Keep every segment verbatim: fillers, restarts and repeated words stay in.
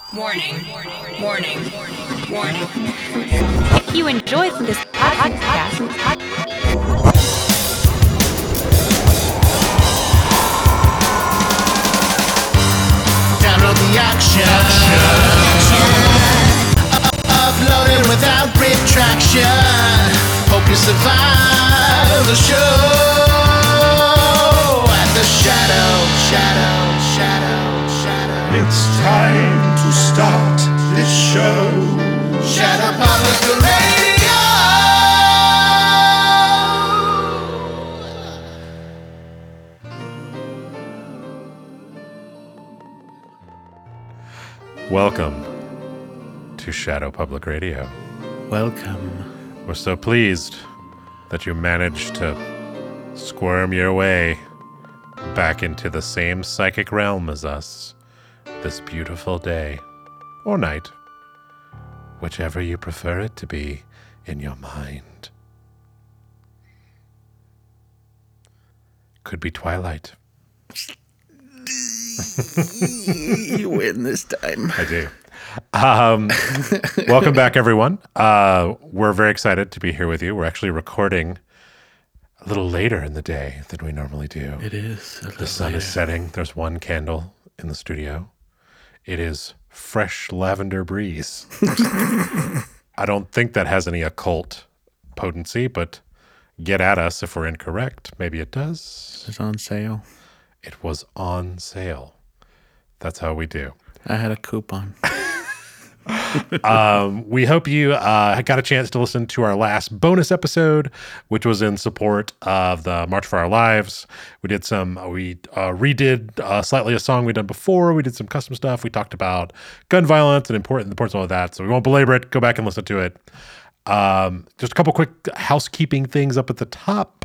Warning, warning, warning. If you enjoyed this podcast, download the action. Uploading without retraction. Hope you survive the show. At the shadow, shadow, shadow, shadow. It's time to start this show. Shadow Public Radio. Welcome to Shadow Public Radio. Welcome. We're so pleased that you managed to squirm your way back into the same psychic realm as us this beautiful day or night, whichever you prefer it to be in your mind. Could be twilight. You win this time. I do. Um, welcome back, everyone. Uh, we're very excited to be here with you. We're actually recording a little later in the day than we normally do. It is. The sun is setting. There's one candle in the studio. It is fresh lavender breeze. I don't think that has any occult potency, but get at us if we're incorrect. Maybe it does. It's on sale. It was on sale. That's how we do. I had a coupon. um, we hope you uh, got a chance to listen to our last bonus episode, which was in support of the March for Our Lives. We did some, we uh, redid uh, slightly a song we'd done before. We did some custom stuff. We talked about gun violence and important, the importance of all of that. So we won't belabor it. Go back and listen to it. Um, just a couple quick housekeeping things up at the top.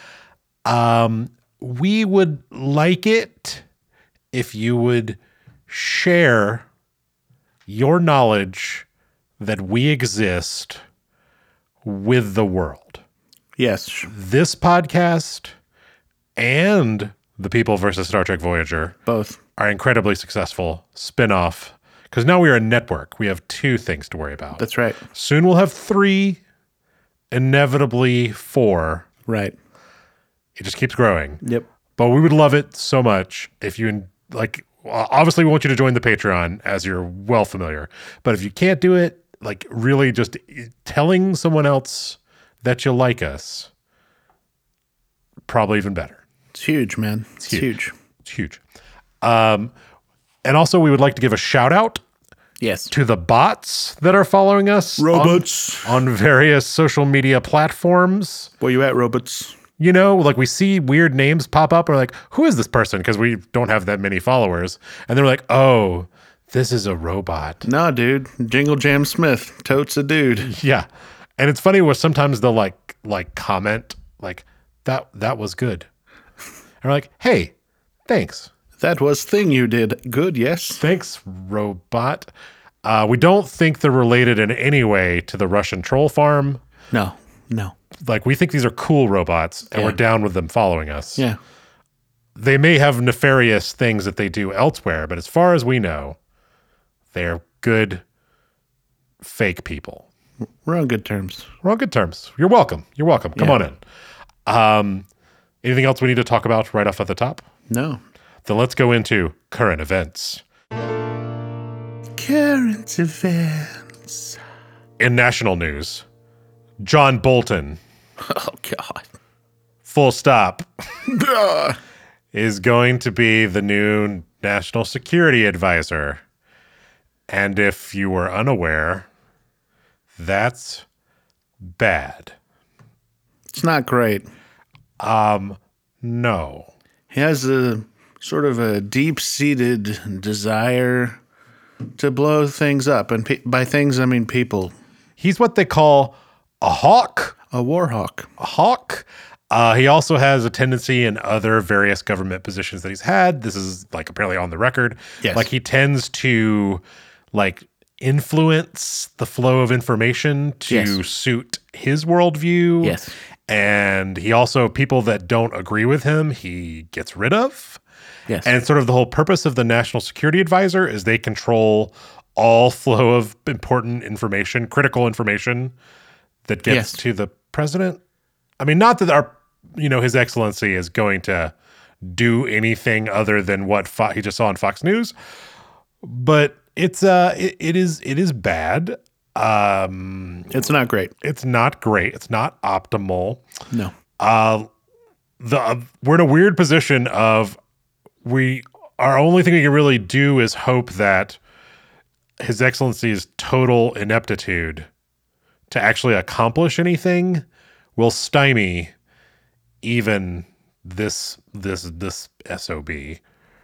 Um, we would like it if you would share your knowledge that we exist with the world. Yes. This podcast and The People versus Star Trek Voyager Both are incredibly successful spin-off because now we are a network. We have two things to worry about. That's right. Soon we'll have three, inevitably four. Right. It just keeps growing. Yep. But we would love it so much if you, like, obviously we want you to join the Patreon, as you're well familiar. But if you can't do it, like, really just telling someone else that you like us, probably even better. It's huge, man. It's, huge. huge. It's huge. Um, and also we would like to give a shout out Yes. to the bots that are following us Robots. on, on various social media platforms. Where you at, robots? You know, like we see weird names pop up. We're like, who is this person? Because we don't have that many followers. And they're like, oh, this is a robot. No, dude. Jingle Jam Smith. Totes a dude. Yeah. And it's funny where sometimes they'll like like comment like, that that was good. And we're like, hey, thanks. That was thing you did. Good, yes. Thanks, robot. Uh, we don't think they're related in any way to the Russian troll farm. No. No. Like, we think these are cool robots, and Yeah. we're down with them following us. Yeah. They may have nefarious things that they do elsewhere, but as far as we know, they're good, fake people. We're on good terms. We're on good terms. You're welcome. You're welcome. Come Yeah. on in. Um, anything else we need to talk about right off at the top? No. Then let's go into current events. Current events. In national news, John Bolton, Oh, God. full stop, is going to be the new national security advisor. And if you were unaware, that's bad. It's not great. Um, no. He has a sort of a deep-seated desire to blow things up. And pe- by things, I mean people. He's what they call a hawk. A war hawk. A hawk. Uh, he also has a tendency in other various government positions that he's had. This is like apparently on the record. Yes. Like he tends to like influence the flow of information to Yes. suit his worldview. Yes. And he also, people that don't agree with him, he gets rid of. Yes. And sort of the whole purpose of the National Security Advisor is they control all flow of important information, critical information that gets Yes. to the president. I mean, not that our, you know, His Excellency is going to do anything other than what Fo- he just saw on Fox News, but it's uh, it, it is it is bad. Um, It's not great. it's not great. It's not optimal. No. Uh, the uh, we're in a weird position of we our only thing we can really do is hope that His Excellency's total ineptitude to actually accomplish anything will stymie even this this this S O B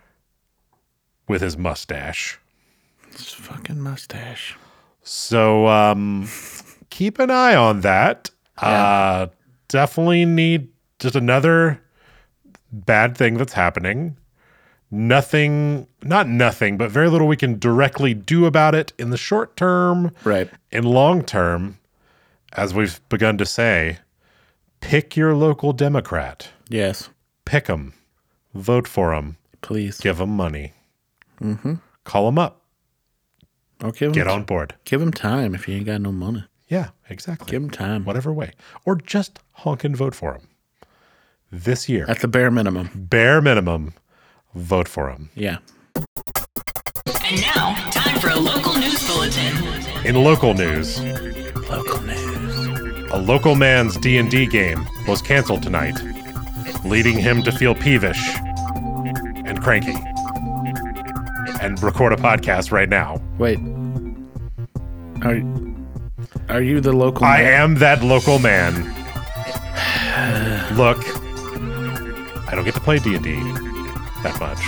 with his mustache. It's fucking mustache. So um, keep an eye on that. Uh, definitely need just another bad thing that's happening. Nothing, not nothing, but very little we can directly do about it in the short term. Right. In long term, as we've begun to say, pick your local Democrat. Yes. Pick them. Vote for them. Please. Give them money. Mm-hmm. Call them up. Or give him, Get on board. Give him time if you ain't got no money. Yeah, exactly. Give him time. Whatever way. Or just honk and vote for him. This year, At the bare minimum. bare minimum, vote for him. Yeah. And now, time for a local news bulletin. In local news, Local news. a local man's D and D game was canceled tonight, leading him to feel peevish and cranky and record a podcast right now. Wait. Are are you the local I man? am that local man. Look, I don't get to play D and D that much.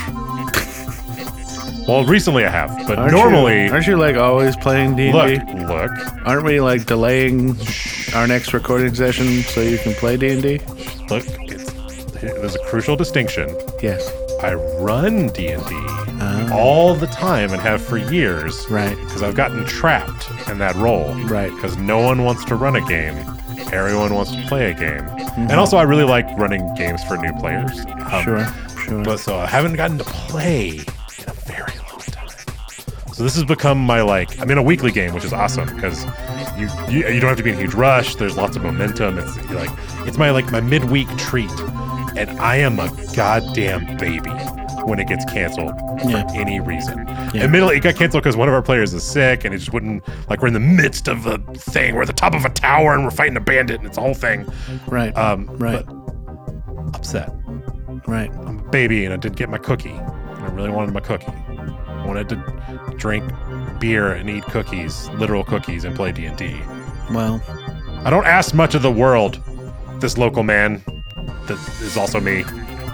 Well, recently I have, but Aren't normally, you, aren't you like always playing D look, and D? look, Aren't we like delaying our next recording session so you can play D and D? look, it's, there's a crucial distinction. Yes. I run D and D all the time and have for years. Right. Because I've gotten trapped in that role. Right. Because no one wants to run a game. Everyone wants to play a game. And also I really like running games for new players. Um, Sure. Sure. But so I haven't gotten to play in a very long time. So this has become my like, I'm in a weekly game, which is awesome because you, you you don't have to be in a huge rush. There's lots of momentum. It's you're like, it's my like my midweek treat. And I am a goddamn baby when it gets canceled Yeah. for any reason. Yeah. Admittedly, it got canceled because one of our players is sick and it just wouldn't, like we're in the midst of a thing. We're at the top of a tower and we're fighting a bandit and it's a whole thing. right. Um, right. But upset. right. I'm a baby and I didn't get my cookie. And I really wanted my cookie. I wanted to drink beer and eat cookies, literal cookies, and play D and D. Well, I don't ask much of the world, this local man that is also me.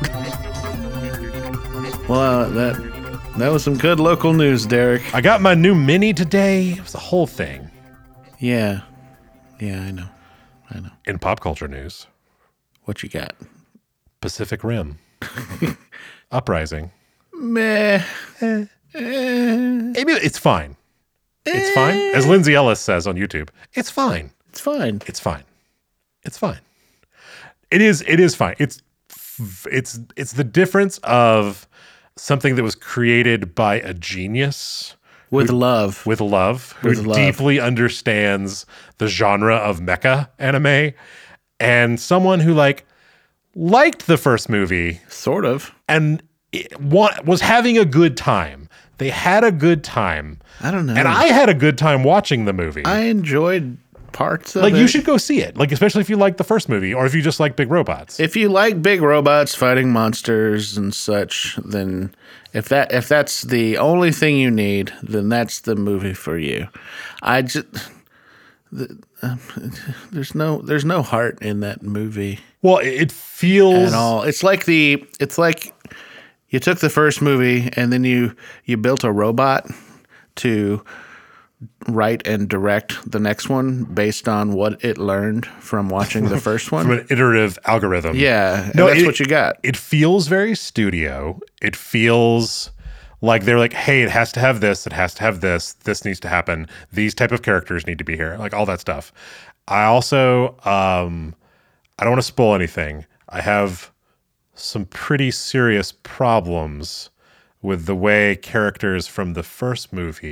well, uh, that that was some good local news, Derek. I got my new mini today. It was the whole thing. Yeah. Yeah, I know. I know. In pop culture news, What you got? Pacific Rim. Uprising. Meh. Maybe it's fine. It's fine. As Lindsay Ellis says on YouTube, it's fine. It's fine. It's fine. It's fine. It is. It is fine. It's. It's. It's the difference of something that was created by a genius With love. with love, who With love. deeply understands the genre of mecha anime, and someone who like liked the first movie Sort of. and it, wa- was having a good time. They had a good time, I don't know. and I had a good time watching the movie. I enjoyed parts of like it. you should go see it, like especially if you like the first movie or if you just like big robots. If you like big robots fighting monsters and such, then if that if that's the only thing you need, then that's the movie for you. I just the, um, there's no there's no heart in that movie Well, it it feels at all. It's like the it's like you took the first movie and then you you built a robot to write and direct the next one based on what it learned from watching the first one. from an iterative algorithm. Yeah, and No, that's it- what you got. It feels very studio. It feels like they're like, hey, it has to have this, it has to have this, this needs to happen, these type of characters need to be here, like all that stuff. I also, um, I don't want to spoil anything. I have some pretty serious problems with the way characters from the first movie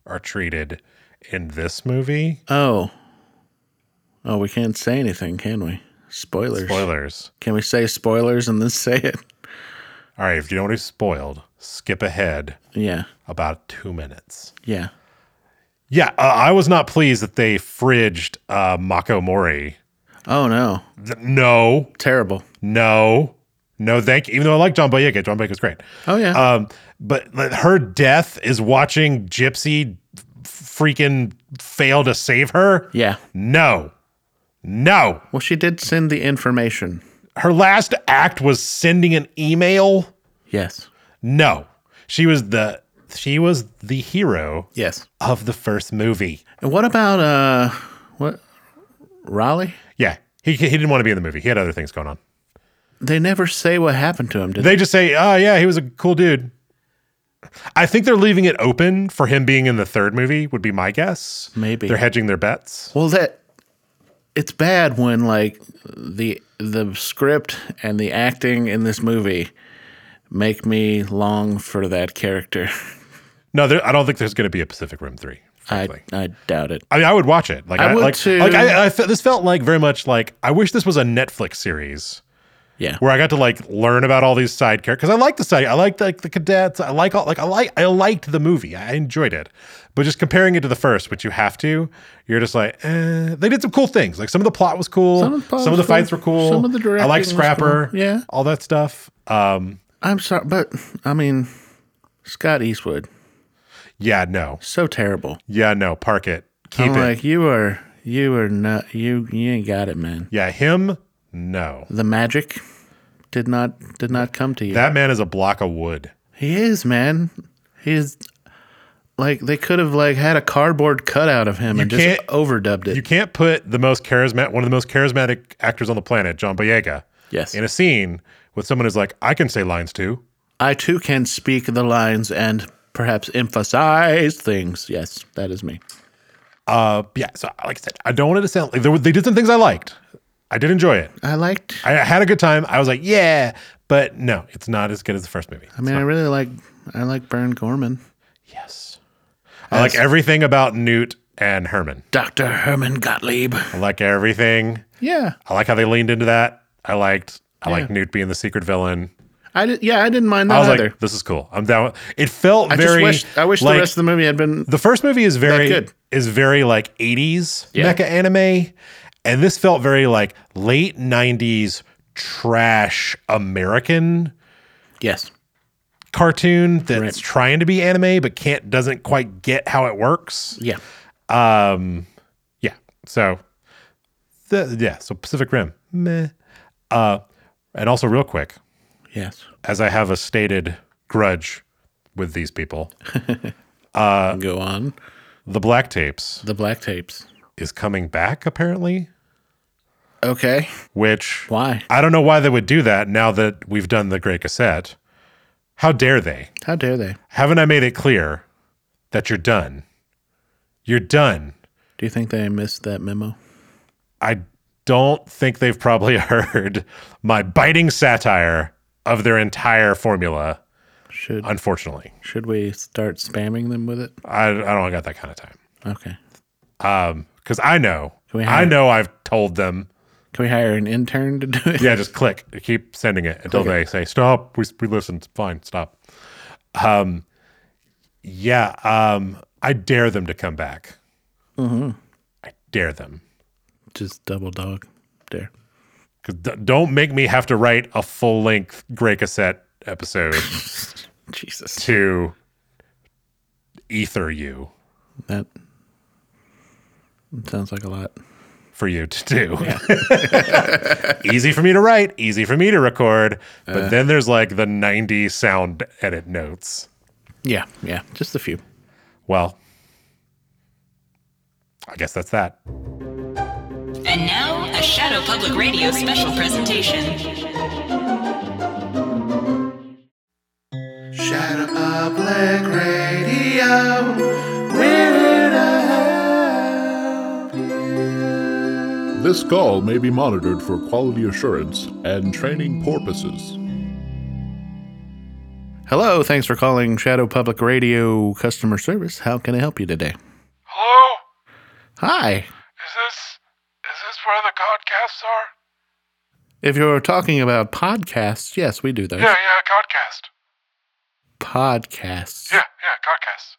are treated in this movie. Oh. Oh, we can't say anything, can we? Spoilers. Spoilers. Can we say spoilers and then say it? All right, if you don't want to be spoiled, skip ahead Yeah. about two minutes. Yeah. Yeah, uh, I was not pleased that they fridged uh, Mako Mori. Oh, no. Th- No, Terrible. no, no, thank you. Even though I like John Boyega, John Boyega's great. Oh, yeah. Um, but like, her death is watching Gypsy freaking fail to save her. yeah. No, no. Well, she did send the information. Her last act was sending an email. Yes. No, she was the she was the hero Yes. of the first movie. And what about, uh, what, Raleigh? Yeah, he he didn't want to be in the movie. He had other things going on. They never say what happened to him, did they? They just say, "Oh yeah, he was a cool dude." I think they're leaving it open for him being in the third movie. Would be my guess. Maybe. They're hedging their bets. Well, that it's bad when like the the script and the acting in this movie make me long for that character. No, there, I don't think there's going to be a Pacific Rim three. I Frankly. I doubt it. I mean, I would watch it. Like I would like, too. Like I, I fe- this felt like very much like I wish this was a Netflix series Yeah. where I got to like learn about all these side characters because I like the side. I like like the cadets. I like all like I like I liked the movie. I enjoyed it, but just comparing it to the first, which you have to, you're just like, eh. They did some cool things. Like some of the plot was cool. Some of the plot some of the was cool. fights were cool. Some of the I directing like was Scrapper. cool. Yeah. all that stuff. Um, I'm sorry, but I mean, Scott Eastwood, yeah, no, so terrible. yeah, no. Park it. Keep I'm it. like, you are you are not you you ain't got it, man. Yeah, him. No, The magic did not did not come to you. that man is a block of wood. He is, man. He's like they could have like had a cardboard cutout of him and just can't- overdubbed it. You can't put the most charismatic, one of the most charismatic actors on the planet, John Boyega, Yes. in a scene with someone who's like, I can say lines too. I too can speak the lines and perhaps emphasize things. Yes, that is me. Uh, yeah. So, like I said, I don't want it to sound like there were, they did some things I liked. I did enjoy it. I liked. I had a good time. I was like, yeah, but no, it's not as good as the first movie. I mean, I really like. I like Baron Gorman, Yes, I like everything about Newt and Herman. Doctor Herman Gottlieb. I like everything. Yeah, I like how they leaned into that. I liked. I Yeah. like Newt being the secret villain. I did. Yeah, I didn't mind that I was either. like, this is cool. I'm down. with- It felt I very. just wish. I wish like, the rest of the movie had been. The first movie is very good. is very like eighties Yeah. mecha anime, and this felt very like late nineties trash American Yes. cartoon that's Right. trying to be anime but can't doesn't quite get how it works. Yeah. Um, yeah. So, the yeah. So Pacific Rim, meh. Uh, and also real quick, Yes. as I have a stated grudge with these people, Go on. the Black Tapes The black tapes. is coming back apparently. Okay. Which Why? I don't know why they would do that now that we've done the Great Cassette. How dare they? How dare they? Haven't I made it clear that you're done? You're done. Do you think they missed that memo? I don't think they've probably heard my biting satire of their entire formula, Should unfortunately. should we start spamming them with it? I, I don't got that kind of time. Okay. Um, because I know, Can we I hire- know I've told them, Can we hire an intern to do it? yeah, just click, keep sending it until Click they say, stop, we, we listened, fine, stop. Um, yeah, um, I dare them to come back. Mm-hmm. I dare them. Just double dog. Dare. Because d- don't make me have to write a full length Grey Cassette episode Jesus. to ether you That sounds like a lot. for you to do. Easy for me to write, easy for me to record, but Uh. then there's like the ninety sound edit notes. Yeah. Yeah. Just a few. Well, I guess that's that. And now, a Shadow Public Radio special presentation. Shadow Public Radio. We're here to help you. This call may be monitored for quality assurance and training purposes. Hello, thanks for calling Shadow Public Radio customer service. How can I help you today? Hello? Hi. Is this is this where the podcasts are? If you're talking about podcasts, yes, we do those. Yeah, yeah, podcast. Podcasts. Yeah, yeah, podcasts.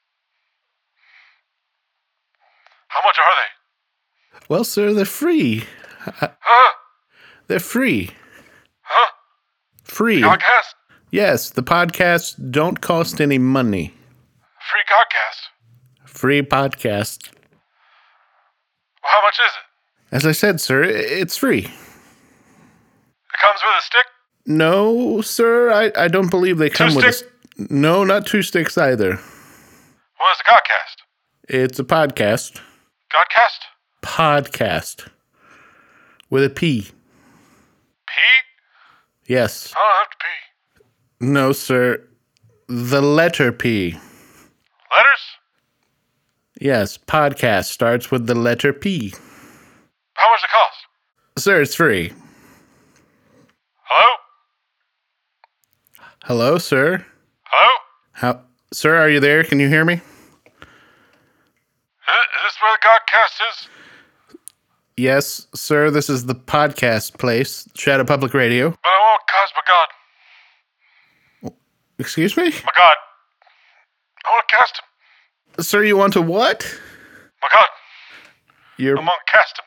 How much are they? Well, sir, they're free. Huh? They're free. Huh? Free. Podcast? Yes, the podcasts don't cost any money. Free podcast? Free podcast. Well, how much is it? As I said, sir, i- it's free. It comes with a stick? No, sir, I, I don't believe they come with a... stick? s- No, not two sticks either. What is a podcast? It's a podcast. Godcast? Podcast. With a P. P? Yes. I don't have to pee. No, sir. The letter P. Letters? Yes, podcast starts with the letter P. How much does it cost? Sir, it's free. Hello? Hello, sir. Hello? How, sir, are you there? Can you hear me? Is, is this where the Godcast is? Yes, sir. This is the podcast place, Shadow Public Radio. But I want cast my God. Excuse me, My God. I want to cast him. sir. You want to what? My God. You're I'm going to cast him.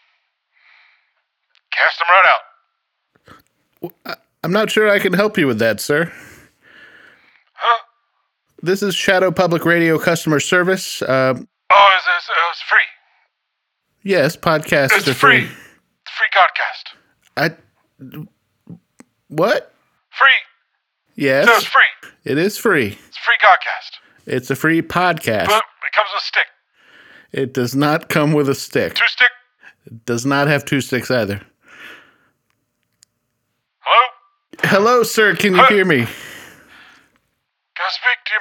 Cast him right out. I'm not sure I can help you with that, sir. Huh? This is Shadow Public Radio customer service. Uh, Oh, it's, it's, it's free. yes, podcasts It's are free. free. It's free Godcast. I. What? Free. Yes, So it's free. it is free. It's free Godcast. It's a free podcast. But it comes with a stick. It does not come with a stick. Two stick. It does not have two sticks either. Hello? Hello, sir. Can you Huh? hear me? Can I speak to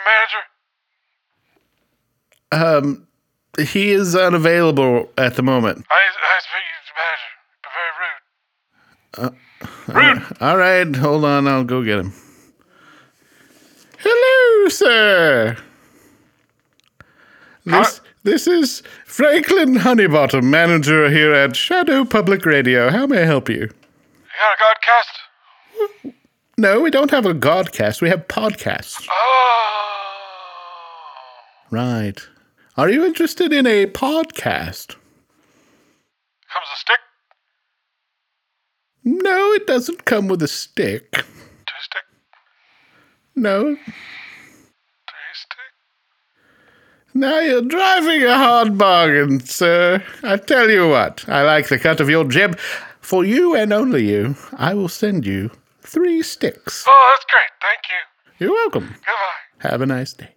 your manager? Um, he is unavailable at the moment. I, I speak to your manager. You're very rude. rude. All right, hold on. I'll go get him. Hello, sir. This this is Franklin Honeybottom, manager here at Shadow Public Radio. How may I help you? You got a Godcast? No, we don't have a Godcast. We have podcasts. Oh. Right. Are you interested in a podcast? Comes a stick? No, it doesn't come with a stick. Two stick? No. Three stick? Now you're driving a hard bargain, sir. I tell you what, I like the cut of your jib. For you and only you, I will send you three sticks. Oh, that's great. Thank you. You're welcome. Goodbye. Have a nice day.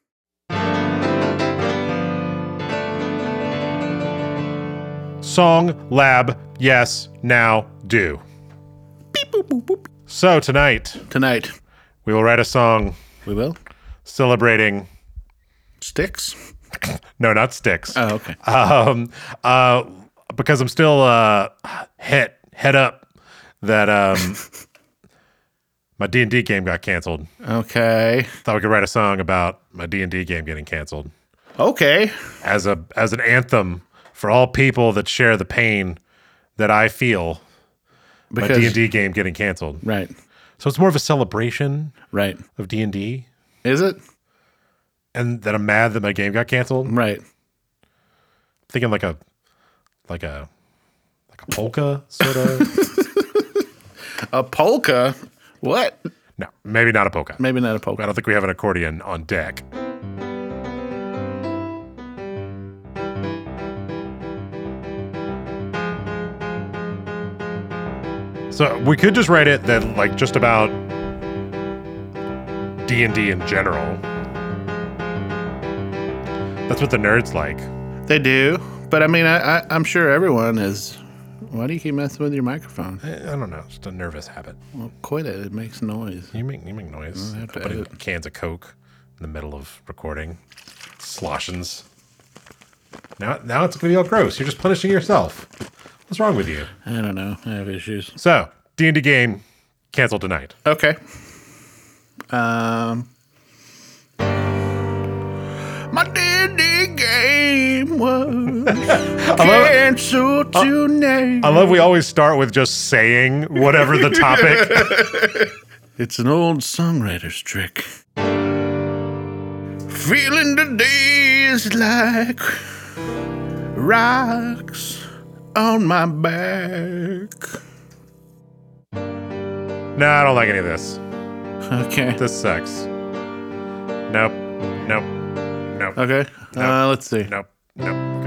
Song, lab, yes, now, do. Beep, boop, boop, boop. So tonight, Tonight, we will write a song we will. celebrating, Sticks? no, not sticks. Oh, okay. Um, uh, because I'm still uh, head, head up that um, my D and D game got canceled. Okay. Thought we could write a song about my D and D game getting canceled Okay. as a as an anthem for all people that share the pain that I feel my Because- D and D game getting canceled. Right. So it's more of a celebration Right. of D and D, Is it? and that I'm mad that my game got canceled. Right. Thinking like a like a like a polka sort of. A polka? What? No, maybe not a polka. Maybe not a I polka. don't think we have an accordion on deck. So we could just write it that like just about D and D in general. That's what the nerds like. They do. But I mean, I, I, I'm sure everyone is. Why do you keep messing with your microphone? I, I don't know, it's just a nervous habit. Well, quit it. It makes noise. You make you make noise. I have to Putting edit. cans of Coke in the middle of recording. Sloshins. Now now it's gonna be all gross. You're just punishing yourself. What's wrong with you? I don't know. I have issues. So, D and D game canceled tonight. Okay. Um, my D and D game was canceled tonight. I love we always start with just saying whatever the topic. It's an old songwriter's trick. Feeling the days like rocks on my back. No, I don't like any of this. Okay. This sucks. Nope. Nope. Nope. Okay. Nope. Uh, let's see. Nope. Nope. Okay.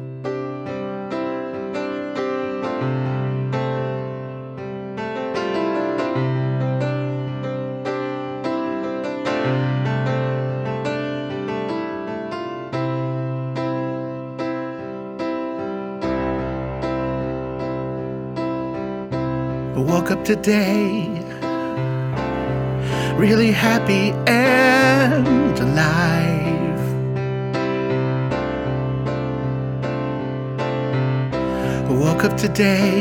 I woke up today really happy and alive. I woke up today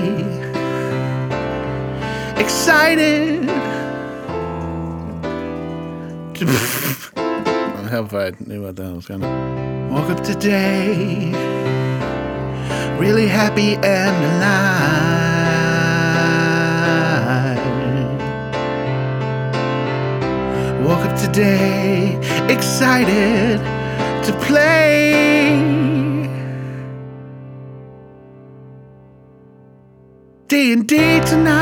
excited. How if I knew what that was gonna. Woke up today really happy and alive. Woke up today excited to play D and D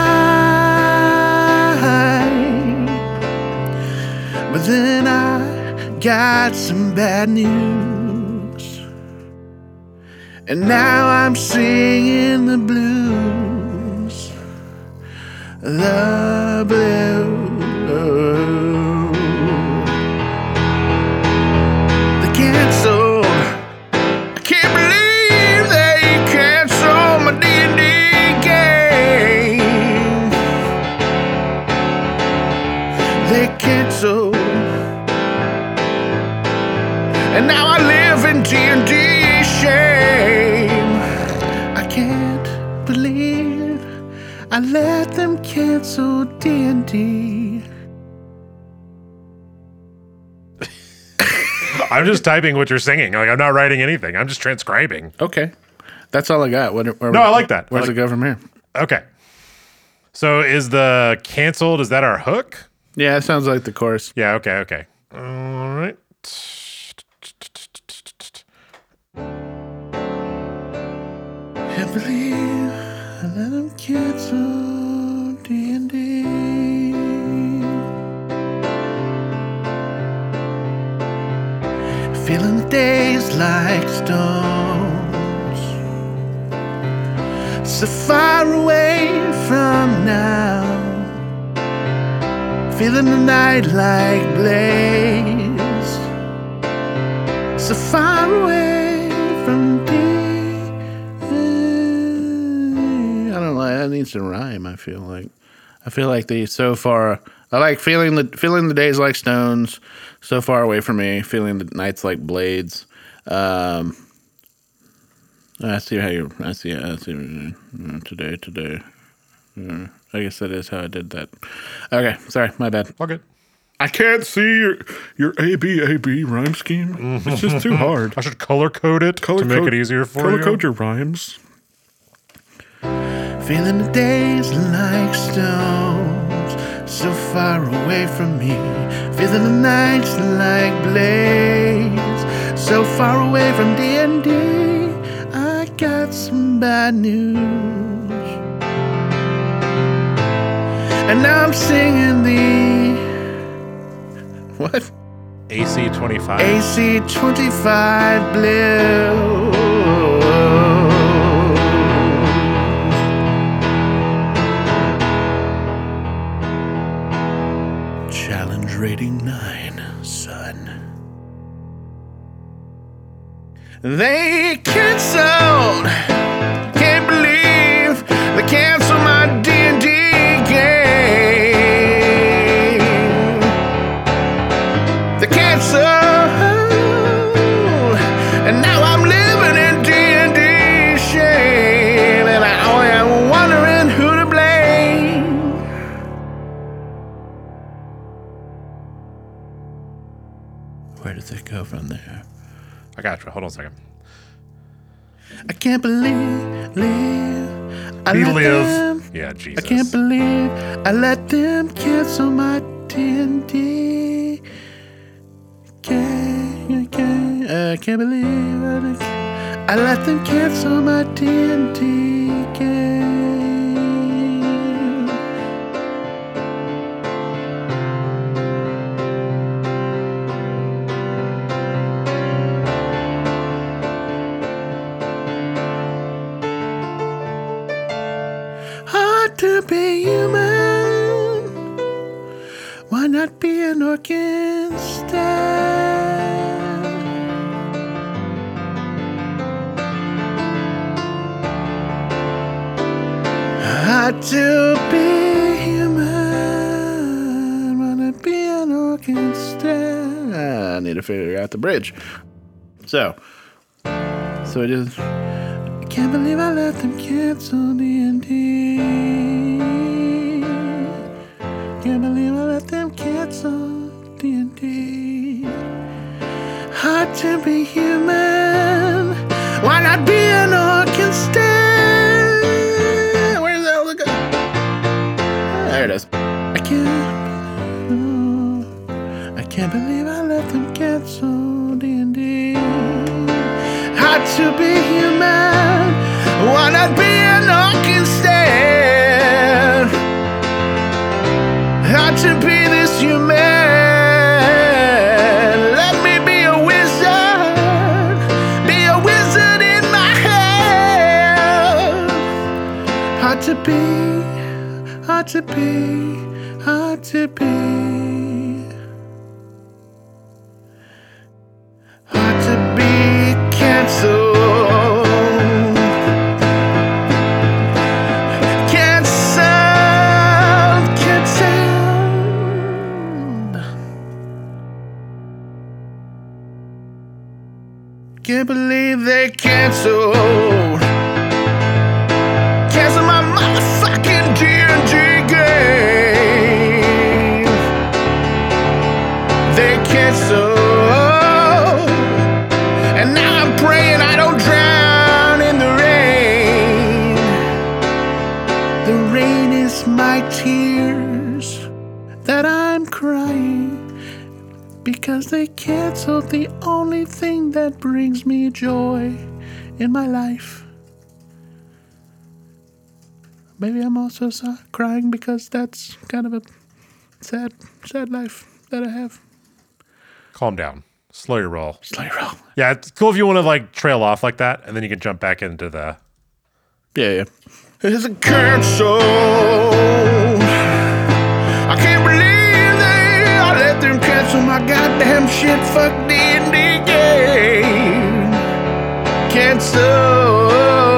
tonight. But then I got some bad news, and now I'm singing the blues. The blues. Canceled. I can't believe they canceled my D and D game. They canceled, and now I live in D and D shame. I can't believe I let them cancel D and D. I'm just typing what you're singing. Like I'm not writing anything. I'm just transcribing. Okay, that's all I got. What, where, No, I like that. Where's I like- it go from here? Okay. So is the canceled? Is that our hook? Yeah, it sounds like the chorus. Yeah. Okay. Okay. All right. Can't believe I let them cancel D and D. Feeling the days like stones, so far away from now. Feeling the night like blaze, so far away from day. I don't know. That needs to rhyme. I feel like. I feel like the so far. I like feeling the feeling the days like stones, so far away from me. Feeling the nights like blades. Um, I see how you. I see. I see. Uh, today, today. Uh, I guess that is how I did that. Okay, sorry, my bad. All good. I can't see your your A B A B rhyme scheme. It's just too hard. I should color code it Color to make code- it easier for Color you. code your rhymes. Feeling the days like stones, so far away from me. Feeling the nights like blaze, so far away from D and D. I got some bad news, and now I'm singing the what? A C twenty-five. A C twenty-five blue. Challenge rating nine, son. They canceled. Can't believe they canceled my D and D game. They canceled, and now I'm living in D and D shame, and I am wondering who to blame. outro. Hold on a second. I can't believe, live. I Be let live. them- Yeah, Jesus. I can't believe I let them cancel my D and D. Can't, can't, I can't believe I, I let them cancel my D and D game. Hard to be human. Why not be an orc instead? Hard to be human. Why not be an orc instead? I need to figure out the bridge. So, so it is. I can't believe I let them cancel D and D. Can't believe I let them cancel D and D. Hard to be human. Why not be an orc instead? Where's that other guy? There it is. I can't. Oh, I can't believe I let them cancel D and D. Hard to be human. Why not be an orc instead? Hard to be this human. Let me be a wizard. Be a wizard in my head. Hard to be, hard to be, hard to be. Hard to be canceled. Can't believe they canceled. Cancel my motherfucking D and D game. They canceled. And now I'm praying I don't drown in the rain. The rain is my tears that I'm crying. Because they canceled the only thing that brings me joy in my life. Maybe I'm also so- crying because that's kind of a sad, sad life that I have. Calm down. Slow your roll. Slow your roll. Yeah, it's cool if you want to like trail off like that, and then you can jump back into the. Yeah, yeah. It's a cancel. I can't believe I let them cancel my goddamn shit. Fuck D and D game. Cancel.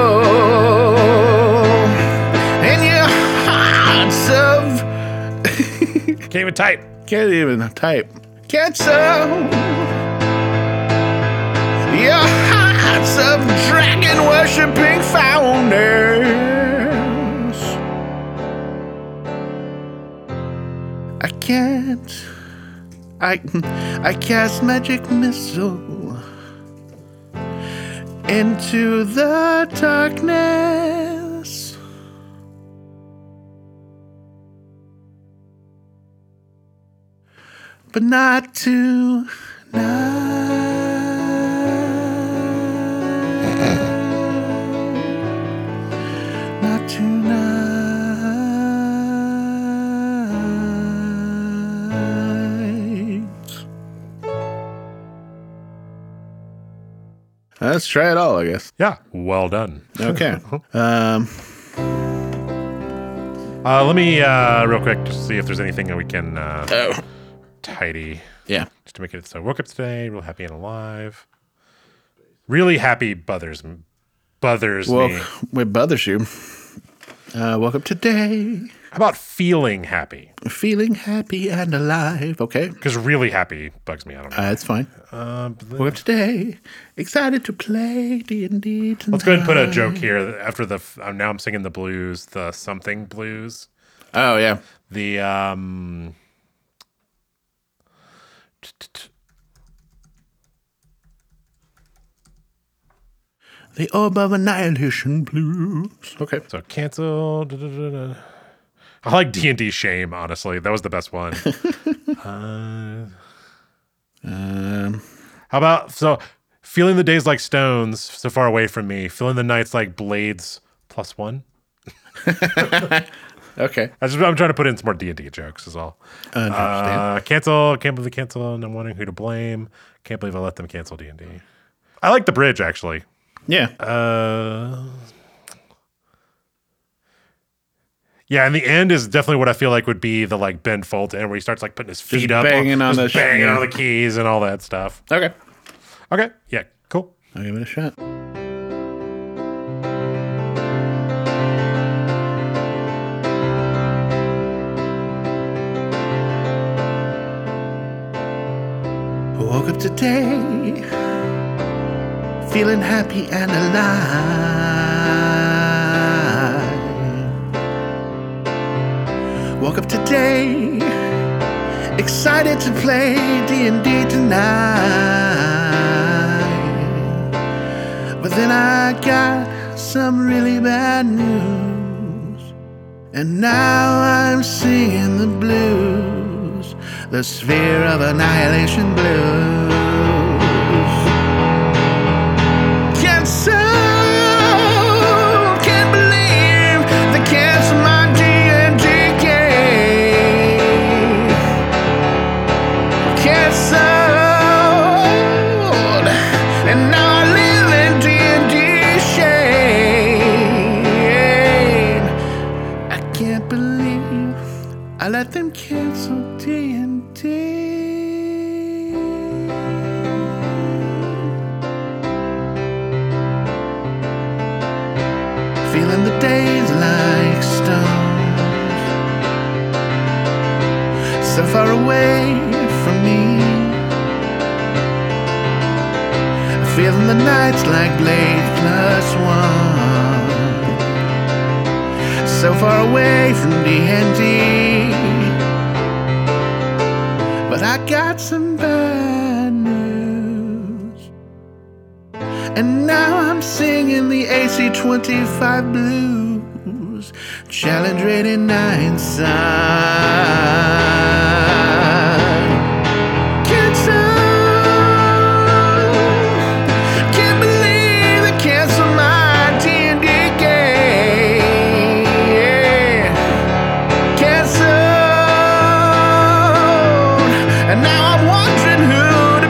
And your hearts of Can't even type. can't even type. Cancel. Your hearts of dragon worshipping founders. I can't. I I cast magic missile into the darkness. But not tonight. Not tonight. Let's try it all, I guess. Yeah, well done. Okay. um, Uh, let me uh, real quick just see if there's anything that we can uh, oh, tidy yeah. just to make it so. Woke up today, real happy and alive. Really happy bothers bothers Well, me. what bothers you? Uh, woke up today, How about feeling happy? feeling happy and alive. Okay, Because really happy bugs me. I don't know. uh, it's fine. Uh, but then- Woke up today, excited to play D and D tonight. let's go ahead and put a joke here. After the uh, now I'm singing the blues, the something blues. Oh yeah. The um. The Orb of Annihilation Blues. Okay. So cancel. Da, da, da, da. I like D and D Shame, honestly. That was the best one. uh, Um, how about, so feeling the days like stones so far away from me, feeling the nights like blades plus one. okay. I just, I'm trying to put in some more D and D jokes is all. I understand. Uh, cancel. Can't believe they cancel. And I'm wondering who to blame. Can't believe I let them cancel D and D. I like the bridge, actually. Yeah. Uh, yeah, and the end is definitely what I feel like would be the like Ben Folds, where he starts like putting his feet up, banging on just the- banging yeah. on the keys and all that stuff. Okay. Okay, yeah, cool. I'll give it a shot. Woke up today, feeling happy and alive. Woke up today, excited to play D and D tonight. But then I got some really bad news, and now I'm singing the blues, the Sphere of Annihilation blues. Cancel, can't believe they canceled my D and D game. Canceled, and now I live in D and D shame. I can't believe I let them cancel D and D. Feeling the days like stones, so far away from me. Feeling the nights like blades plus one, so far away from D and D. But I got some bad news, and now I'm singing the A C twenty-five blues, challenge rating nine sign. Cancel, can't believe they canceled my D and D game. Canceled, and now I'm wondering who to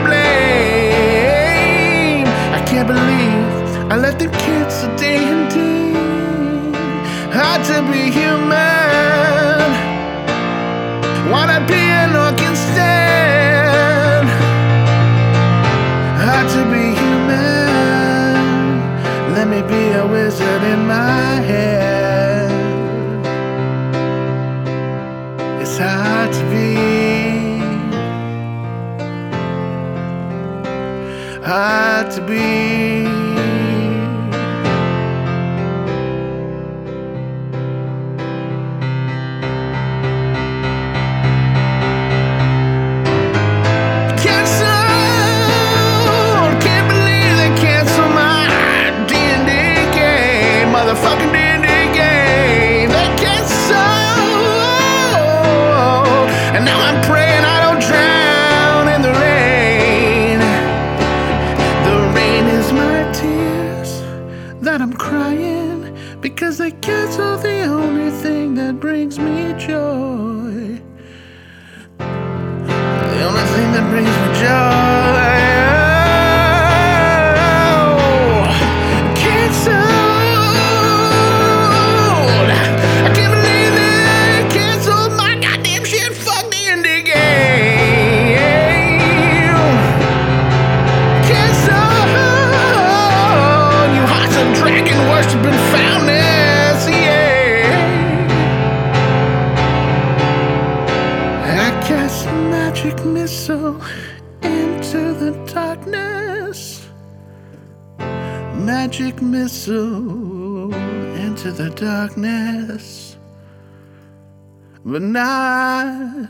blame. I can't believe I let them cancel D and D. Hard to be human. Wanna be an orc instead. Hard to be human. Let me be a wizard in my head. It's hard to be. Hard to be. Canceled, can't believe they canceled my D and D game, motherfucking D and D game. They canceled, and now I'm praying I don't drown in the rain. The rain is my tears that I'm crying because they cancel the only thing that brings me joy. The only thing that brings me joy. Canceled. I can't believe they canceled my goddamn shit. Fuck D and D game. Canceled. You hearts of dragon worshiping foundness. Yeah. I cast a magic missile into the darkness. Magic missile into the darkness. But not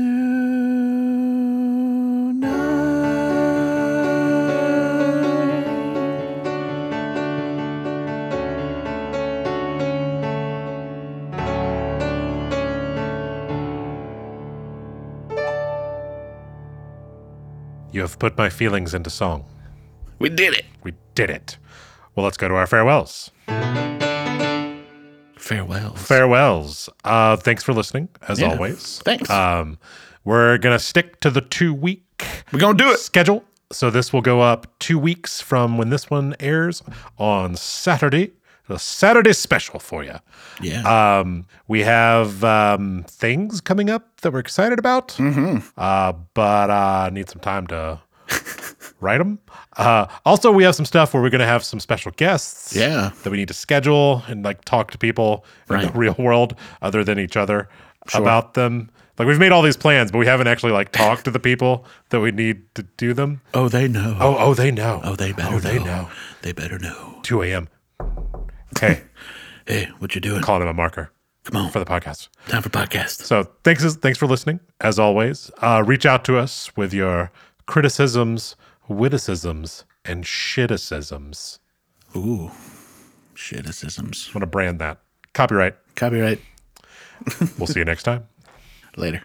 tonight. You have put my feelings into song. We did it. We did it. Well, let's go to our farewells. Farewells. Farewells. Uh, thanks for listening, as Yeah. always. Thanks. Um, we're going to stick to the two-week We're going to do it. schedule. So this will go up two weeks from when this one airs on Saturday. A Saturday special for you. Yeah. Um, we have um, things coming up that we're excited about, mm-hmm. uh, but uh, need some time to write them. Uh, also, we have some stuff where we're going to have some special guests Yeah. that we need to schedule and like talk to people in Right. the real world other than each other Sure. about them. Like we've made all these plans, but we haven't actually like talked to the people that we need to do them. oh, they know. Oh, oh, they know. Oh, they better Oh, they know. know. They better know. two a.m. Hey, Hey, what you doing? calling him a marker Come on. for the podcast. Time for podcast. So thanks, thanks for listening. As always, uh, reach out to us with your criticisms, witticisms, and shitticisms. Ooh. Shitticisms. I'm gonna brand that. Copyright. Copyright. We'll see you next time. Later.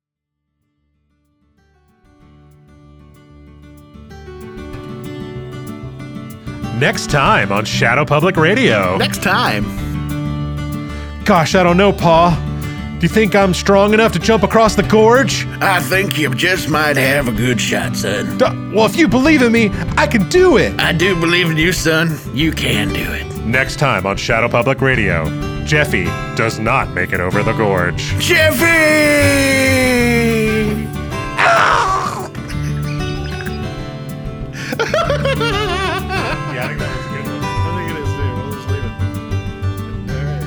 Next time on Shadow Public Radio. Next time. Gosh, I don't know, Pa. Do you think I'm strong enough to jump across the gorge? I think you just might have a good shot, son. Duh, well, if you believe in me, I can do it. I do believe in you, son. You can do it. Next time on Shadow Public Radio, Jeffy does not make it over the gorge. Jeffy! Yeah, I think that was a good one. I think it is, too. We'll just leave it. All right.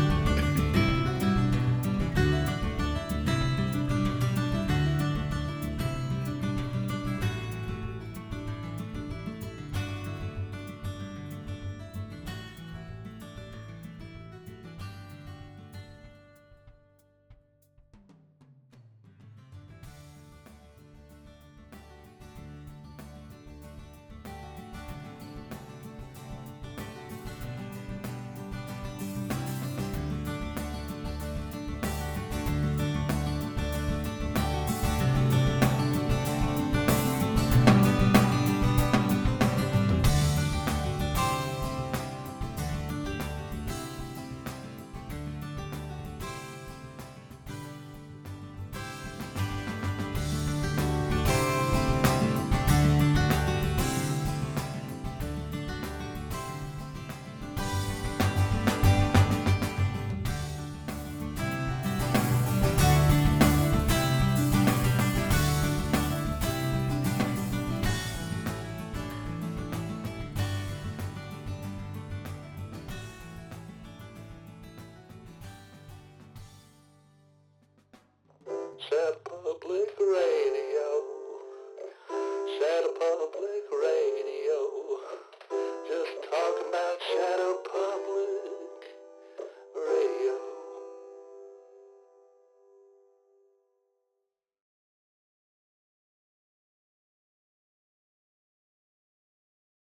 Shadow Public Radio. Shadow Public Radio. Just talking about Shadow